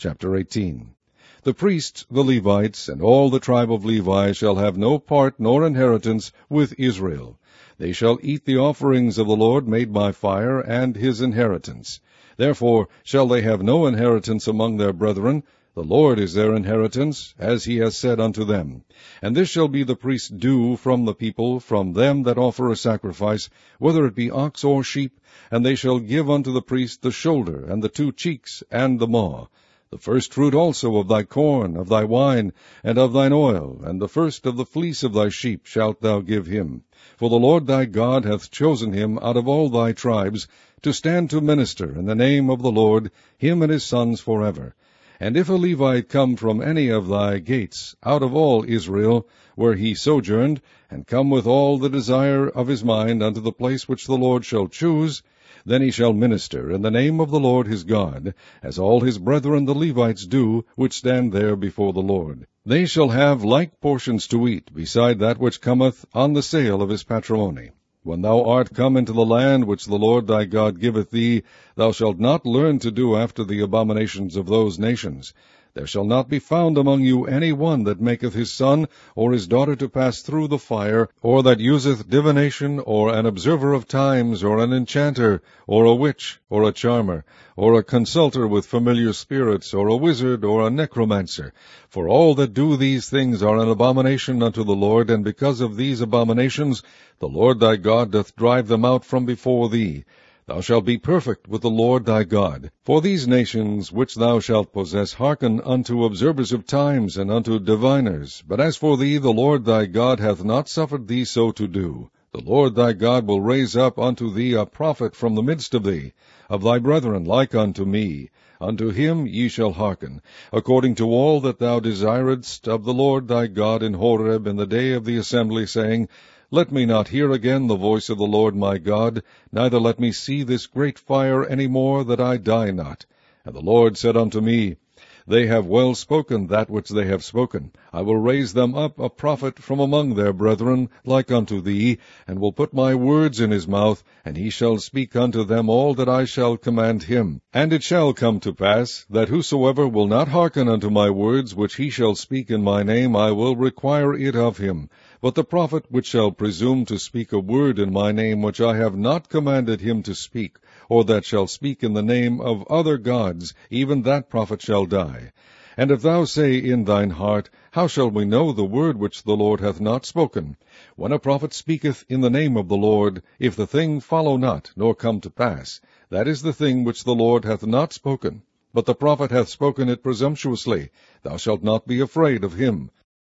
Chapter 18. The priests, the Levites, and all the tribe of Levi shall have no part nor inheritance with Israel. They shall eat the offerings of the Lord made by fire, and his inheritance. Therefore shall they have no inheritance among their brethren. The Lord is their inheritance, as he has said unto them. And this shall be the priest's due from the people, from them that offer a sacrifice, whether it be ox or sheep, and they shall give unto the priest the shoulder, and the 2 cheeks, and the maw. The first fruit also of thy corn, of thy wine, and of thine oil, and the first of the fleece of thy sheep shalt thou give him. For the Lord thy God hath chosen him out of all thy tribes, to stand to minister in the name of the Lord, him and his sons forever. And if a Levite come from any of thy gates, out of all Israel, where he sojourned, and come with all the desire of his mind unto the place which the Lord shall choose, then he shall minister in the name of the Lord his God, as all his brethren the Levites do, which stand there before the Lord. They shall have like portions to eat, beside that which cometh on the sale of his patrimony. When thou art come into the land which the Lord thy God giveth thee, thou shalt not learn to do after the abominations of those nations. There shall not be found among you any one that maketh his son or his daughter to pass through the fire, or that useth divination, or an observer of times, or an enchanter, or a witch, or a charmer, or a consulter with familiar spirits, or a wizard, or a necromancer. For all that do these things are an abomination unto the Lord, and because of these abominations the Lord thy God doth drive them out from before thee. Thou shalt be perfect with the Lord thy God. For these nations which thou shalt possess hearken unto observers of times, and unto diviners. But as for thee, the Lord thy God hath not suffered thee so to do. The Lord thy God will raise up unto thee a prophet from the midst of thee, of thy brethren like unto me. Unto him ye shall hearken, according to all that thou desiredst of the Lord thy God in Horeb in the day of the assembly, saying, Let me not hear again the voice of the Lord my God, neither let me see this great fire any more, that I die not. And the Lord said unto me, They have well spoken that which they have spoken. I will raise them up a prophet from among their brethren, like unto thee, and will put my words in his mouth, and he shall speak unto them all that I shall command him. And it shall come to pass, that whosoever will not hearken unto my words, which he shall speak in my name, I will require it of him. But the prophet which shall presume to speak a word in my name which I have not commanded him to speak, or that shall speak in the name of other gods, even that prophet shall die. And if thou say in thine heart, How shall we know the word which the Lord hath not spoken? When a prophet speaketh in the name of the Lord, if the thing follow not, nor come to pass, that is the thing which the Lord hath not spoken. But the prophet hath spoken it presumptuously. Thou shalt not be afraid of him.